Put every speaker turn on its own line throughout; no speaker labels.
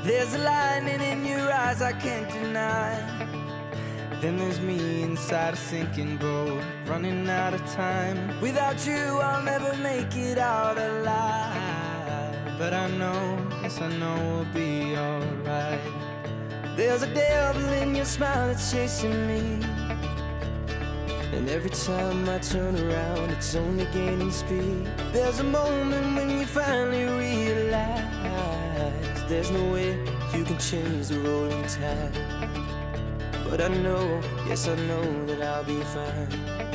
There's a lightning in your eyes I can't deny. Then there's me inside a sinking boat, running out of time. Without you I'll never make it out alive. But I know, yes I know we'll be alright. There's a devil in your smile that's chasing me, and every time I turn around it's only gaining speed. There's a moment when you finally realize there's no way you can change the rolling tide. But I know, yes I know that I'll be fine.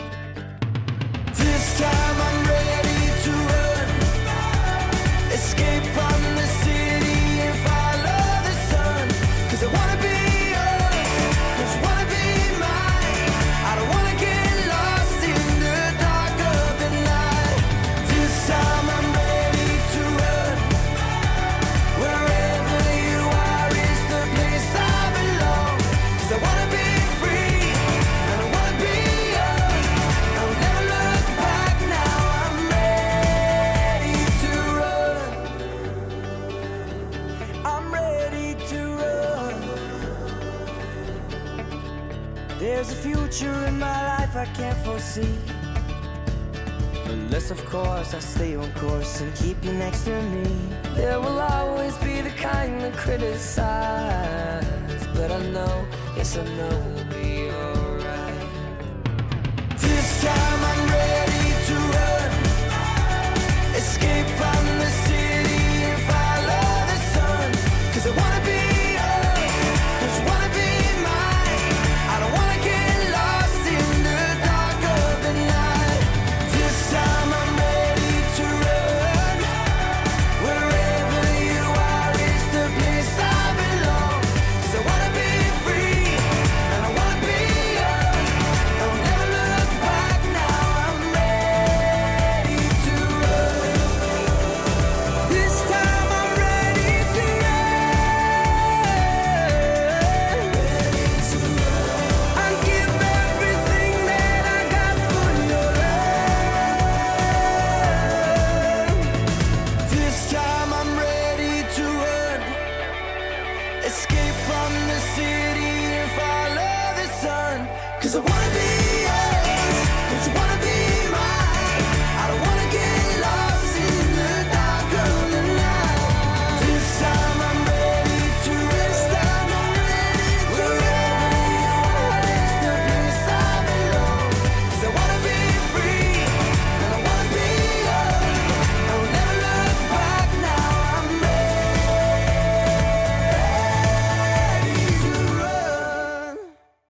This time I'm ready to run, escape from the city and follow the sun. 'Cause I wanna be yours, 'cause I wanna be mine. I don't wanna get lost in the dark of the night. This time I'm ready to run, wherever you are is the place I belong. 'Cause I wanna be free, and I wanna be young. I'll never look back now, I'm ready to run. I'm ready to run. There's a future in my life I can't foresee, unless of course I stay on course and keep you next to me. There will always be the kind that criticize, but I know, yes I know